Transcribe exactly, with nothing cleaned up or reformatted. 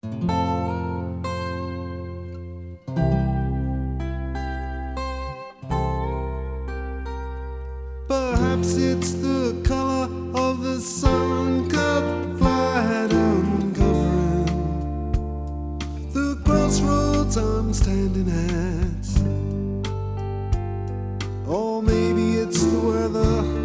Perhaps it's the color of the sun cut flat uncovering the crossroads I'm standing at. Or maybe it's the weather